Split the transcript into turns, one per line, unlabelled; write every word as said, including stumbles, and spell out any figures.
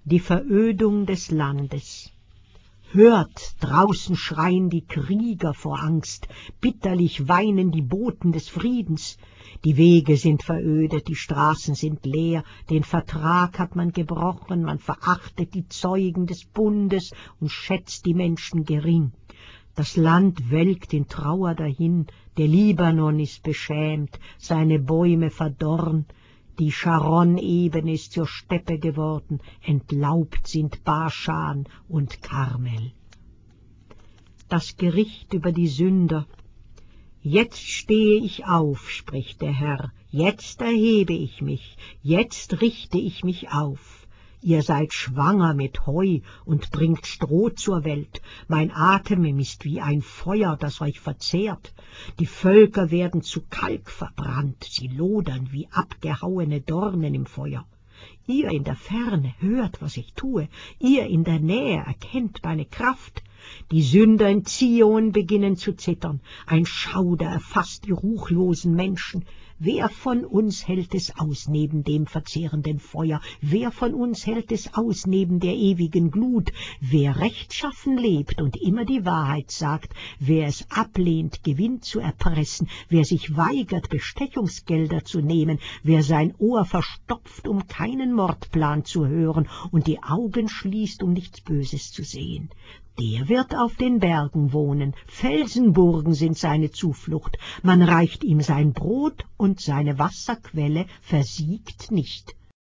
Die Verödung des Landes. Hört, draußen schreien die Krieger vor Angst, bitterlich weinen die Boten des Friedens. Die Wege sind verödet, die Straßen sind leer, den Vertrag hat man gebrochen, man verachtet die Zeugen des Bundes und schätzt die Menschen gering. Das Land welkt in Trauer dahin, der Libanon ist beschämt, seine Bäume verdorren. Die Scharon-Ebene ist zur Steppe geworden, entlaubt sind Baschan und Karmel. Das Gericht über die Sünder. Jetzt stehe ich auf, spricht der Herr, jetzt erhebe ich mich, jetzt richte ich mich auf. Ihr seid schwanger mit Heu und bringt Stroh zur Welt. Mein Atem ist wie ein Feuer, das euch verzehrt. Die Völker werden zu Kalk verbrannt, sie lodern wie abgehauene Dornen im Feuer. Ihr in der Ferne hört, was ich tue, ihr in der Nähe erkennt meine Kraft. Die Sünder in Zion beginnen zu zittern, ein Schauder erfasst die ruchlosen Menschen. Wer von uns hält es aus neben dem verzehrenden Feuer? Wer von uns hält es aus neben der ewigen Glut? Wer rechtschaffen lebt und immer die Wahrheit sagt, wer es ablehnt, Gewinn zu erpressen, wer sich weigert, Bestechungsgelder zu nehmen, wer sein Ohr verstopft, um keinen Mordplan zu hören und die Augen schließt, um nichts Böses zu sehen, der wird auf den Bergen wohnen, Felsenburgen sind seine Zuflucht, man reicht ihm sein Brot und seine Wasserquelle versiegt nicht.